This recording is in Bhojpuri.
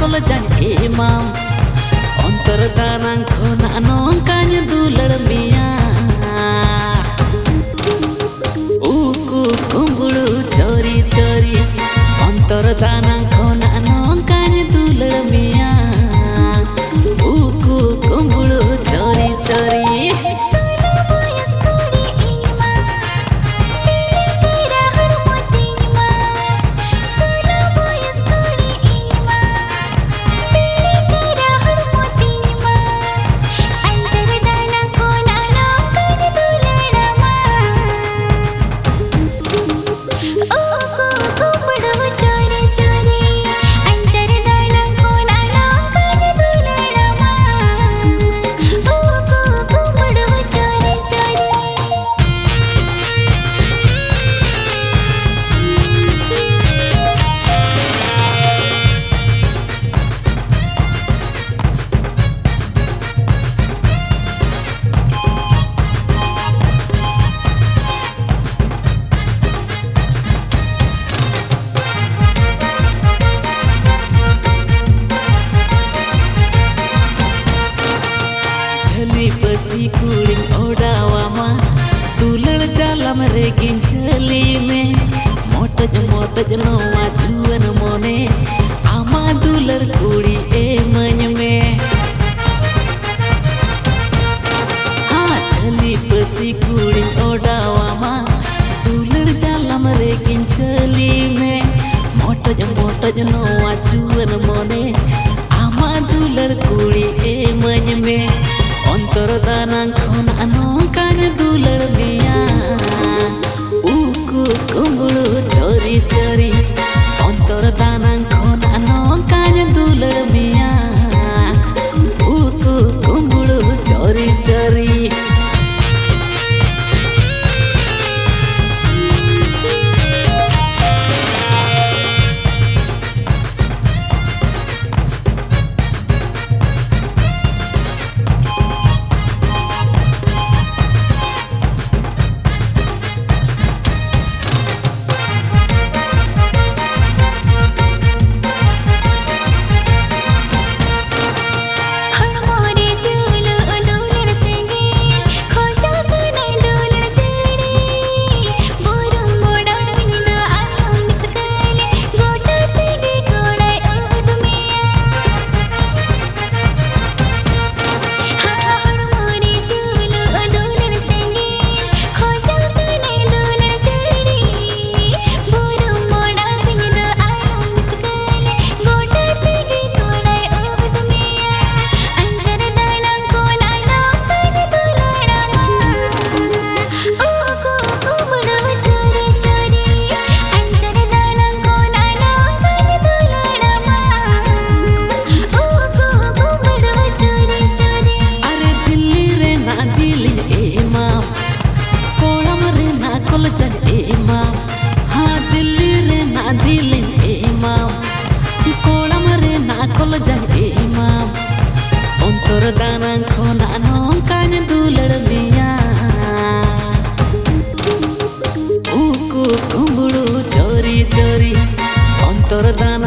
kol jan imam ontor tanang khona nong kanya dular miya uku kumbulu chori chori ontor tanang khona nong kanya dular miya uku kumbulu chori chori पसी कुड़िंग ओडावामा दुलड़ जालम रे गिंचली में मोटज नोवा जुवन मोने आमा दुलड़ कुड़ी ए मन में हाँ चली पसी कुड़िंग ओडावामा दुलड़ जालम रे गिंचली में मोटज नोवा जुवन मोने आमा दुलड़ कुड़ी ए मन में ontor tanang khona nong kanya dular miya uku kumbulu chori chori ontor tanang khona nong kanya dular miya uku kumbulu chori chori ontor tanang khona nong kanya dular miya uku kumbulu chori chori ontor